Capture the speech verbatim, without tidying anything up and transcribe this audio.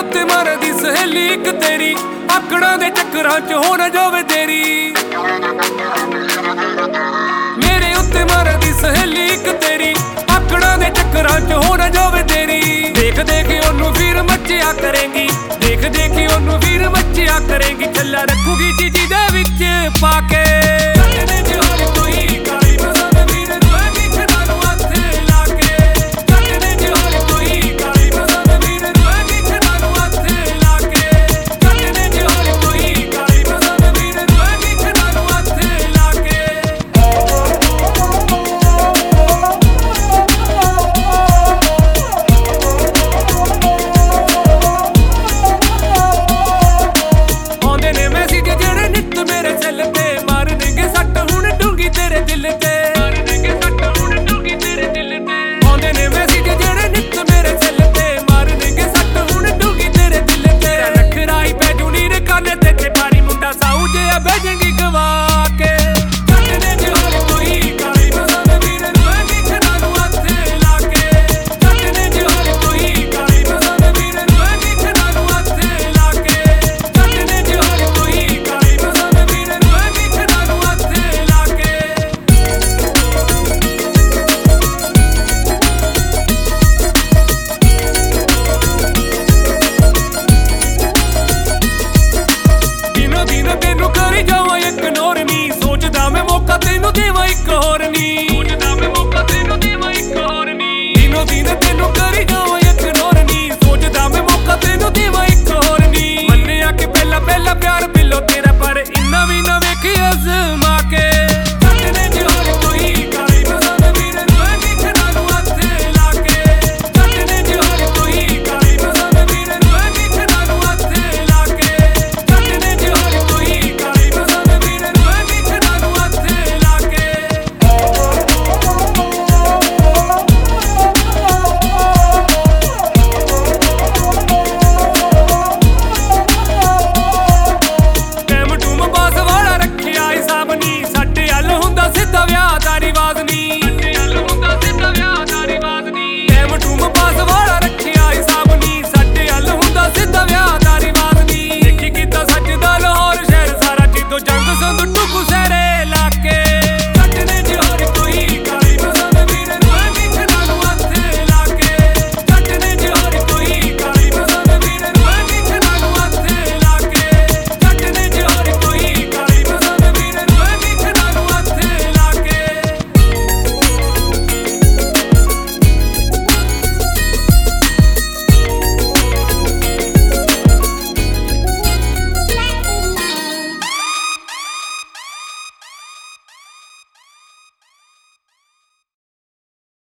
उत्ते मारे दी सहेली इक तेरी आकड़ां दे चक्करां च हो ना जावे तेरी। मेरे उत्ते मारे दी सहेली इक तेरी आकड़ां दे चक्करां च हो ना जावे तेरी। देख देख ओनू फिर मच्चिया करेंगी, देख देख ओनू फिर मच्चिया करेंगी। छल्ला रखूगी चीजी दे विच पाके तेनू देवा इक होर नी, सोचदा मैं मौका तेनू देवा इक होर नी। दिनों दिन तेनू